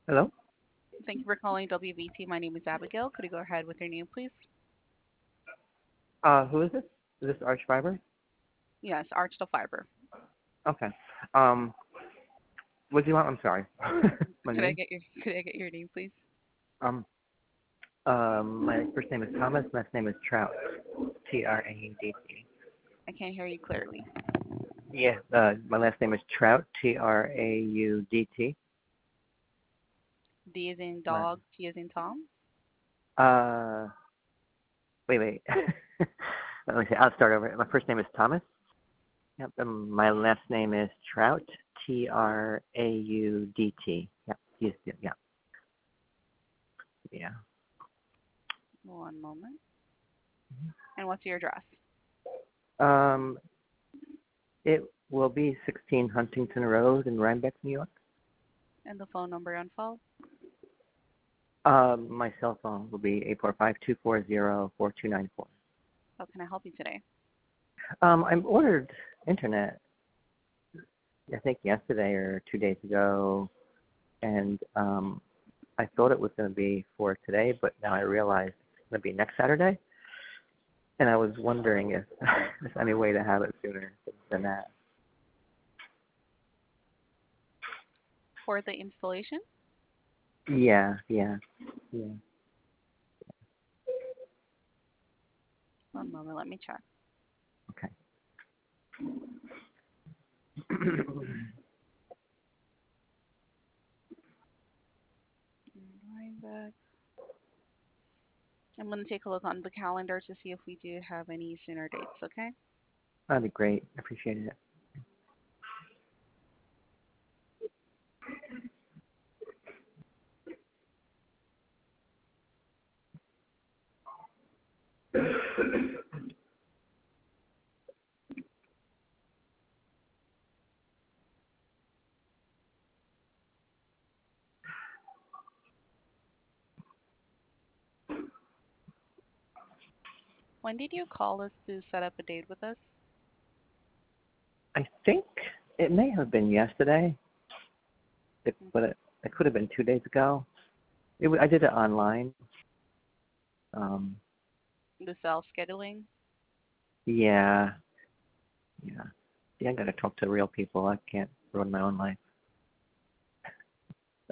Hello? Thank you for calling WBT. My name is Abigail. Could you go ahead with your name, please? Who is this? Is this Arch Fiber? Yes, Arch the Fiber. Okay. Um, what do you want? I'm sorry. My Could I name? get your name, please? Um, my first name is Thomas. Last name is Trout. Traudt. I can't hear you clearly. Yeah. My last name is Trout. Traudt. D is in My, dog, T is in Tom. uh, wait. Let me see. I'll start over. My first name is Thomas. Yep. My last name is Trout. Traudt. Yep. Yeah. Yeah. One moment. And what's your address? Um, it will be 16 Huntington Road in Rhinebeck, New York. And the phone number on file? My cell phone will be 845-240-4294. How can I help you today? I ordered internet, I think yesterday or 2 days ago, and I thought it was going to be for today, but now I realize it's going to be next Saturday. And I was wondering if there's any way to have it sooner than that. For the installation? Yeah. One moment, let me check. Okay. Right back. I'm going to take a look on the calendar to see if we do have any sooner dates, okay? That'd be great. I appreciate it. When did you call us to set up a date with us? I think it may have been yesterday, but it could have been 2 days ago. I did it online. Um, The self-scheduling? yeah, yeah. See, I gotta talk to real people. I can't run my own life. So.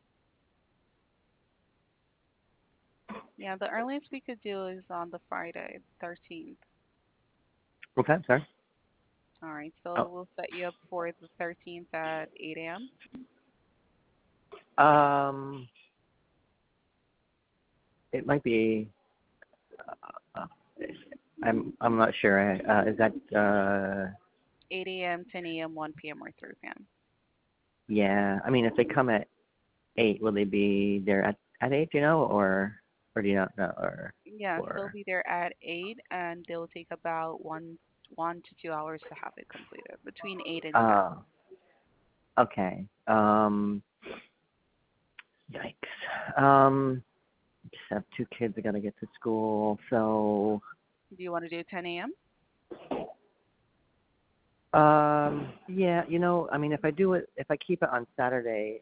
Yeah, the earliest we could do is on the Friday, 13th. Okay, sorry. All right, so Oh, we'll set you up for the 13th at 8 a.m. um, it might be. Uh, I'm not sure. Is that 8 a.m., 10 a.m., 1 p.m., or 3 p.m. yeah? I mean, if they come at 8, will they be there at 8? Or do you not know? Yes, they'll Or be there at 8, and they'll take about 1 to 2 hours to have it completed, between 8 and 10. okay. Yikes. Just have 2 kids. I gotta get to school. So, Do you want to do 10 a.m.? yeah. I mean, if I keep it on Saturday,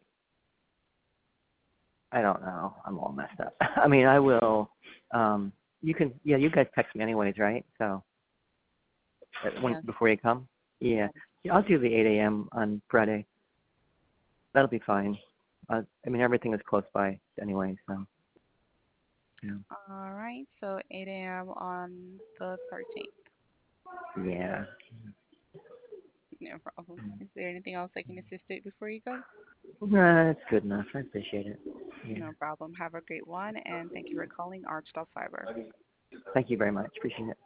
I don't know. I'm all messed up. I mean, I will. Yeah. You guys text me anyways, right? So, Yes. before you come. Yeah. Yes. Yeah. I'll do the 8 a.m. on Friday. That'll be fine. I mean, everything is close by anyway, so. Yeah. All right, so 8 a.m. on the 13th. Yeah. No problem. Is there anything else I can assist you before you go? No, that's good enough. I appreciate it. Yeah. No problem. Have a great one, and thank you for calling Arch Fiber. Thank you very much. Appreciate it.